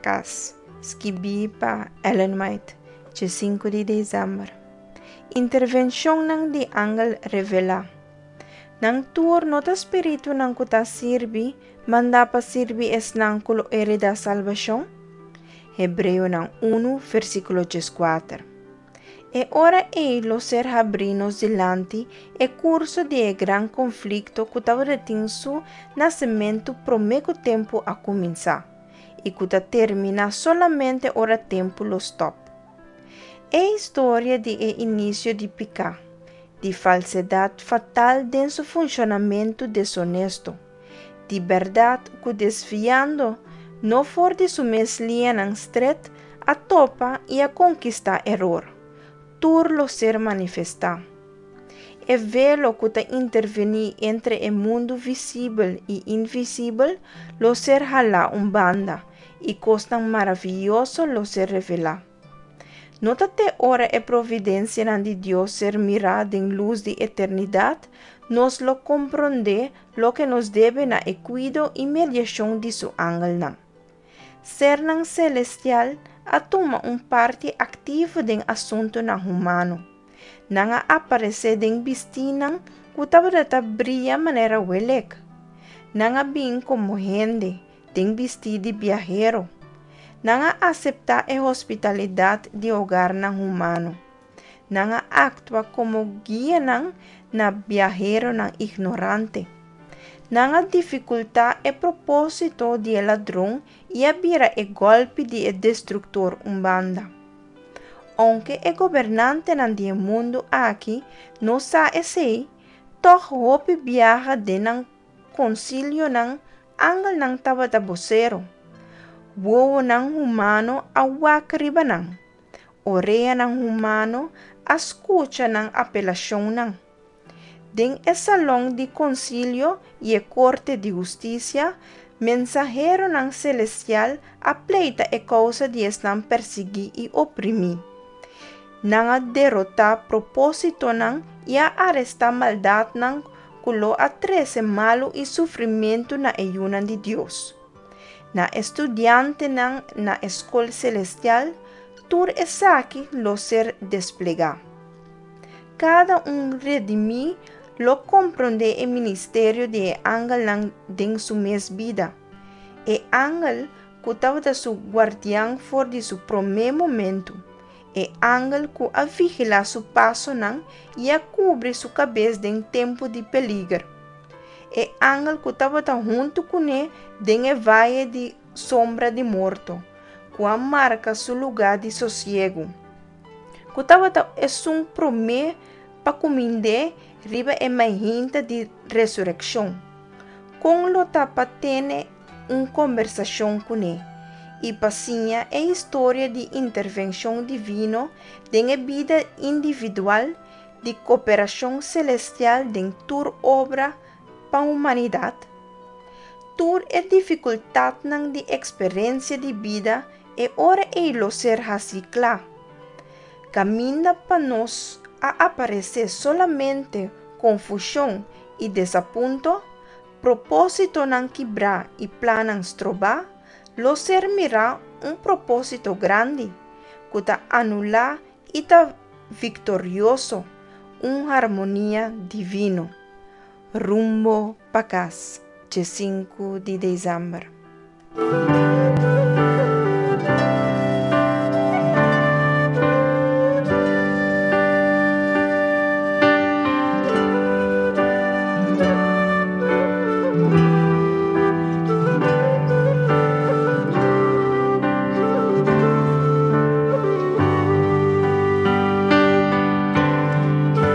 Pacas, escrevi para Ellen White, dia 5 de dezembro. Intervenção ng di angel revela. Nang turno ta espiritu nang kuta sirbi, manda pa sirbi es nang kulo herida salvação? Hebreu nang 1, versículo 4. E ora lo ser abrinos delante e curso de gran conflicto que estava detendo su nascimento promego tempo a começar e que termina solamente ora tempo lo stop. É história de início de pecado, de falsidade fatal em seu funcionamento desonesto, de verdade que desviando não for de sua meslia nang stret a topa e a conquistar error. Lo ser manifestar. É velo que ta intervenir entre o mundo visível e invisível, lo ser hala banda e costa maravilhoso lo ser revelar. Nota te ora e providência de Deus ser mirada em luz de eternidade, nos lo compreende lo que nos deve na cuido e mediação de su ángel nan. Ser nan celestial toma parte ativa do assunto na humano. Nanga aparece den bistinang kutabata brilha maneira welek. Nanga bin como gente, den bisti de viajero. Nanga acepta a hospitalidade de hogar na humano. Nanga actua como guia na viajero na ignorante. Nanga dificultad e propósito de ladrão e abira e golpe de destructor banda. Aunque o governante do mundo aqui não sabe se, toch hope viaja de nang concílio nang angel nang tabata vocero. Wowo nang humano a wakriba nang. Oreia nang humano a escucha nang apelação nang. Den salão de concílio e corte de justiça, mensajero ng celestial apleita e causa de estar perseguir e oprimir. Nanga derrota propósito nang e arresta maldade nang kulo a 13 malo e sofrimento na ayunan de Deus. Na estudiante nang na escola celestial, tur esaki lo ser desplegar. Cada redimir lo comprende el ministerio de ángel en su mes vida. El ángel que estaba su guardián for de su primer momento. El ángel que a vigila su paso y a cubre su cabeza en tiempo de peligro. El ángel que estaba junto con él en el valle de sombra de muerto, que marca su lugar de sosiego. Que estaba es un primer para comender riba é mahinta de ressurreição. Com lo tapa tene conversação com ele. E passinha é história de intervenção divina em vida individual, de cooperação celestial em tur obra para a humanidade. Tur é dificuldade de experiência de vida e ora lo ser reciclar. Caminha para nós a aparecer solamente confusão e desapunto, propósito não quebrar e planos trobar, lo ser mirar propósito grande, que ta anular e ta victorioso, harmonia divino. Rumbo Pacas, dia 5 de dezembro.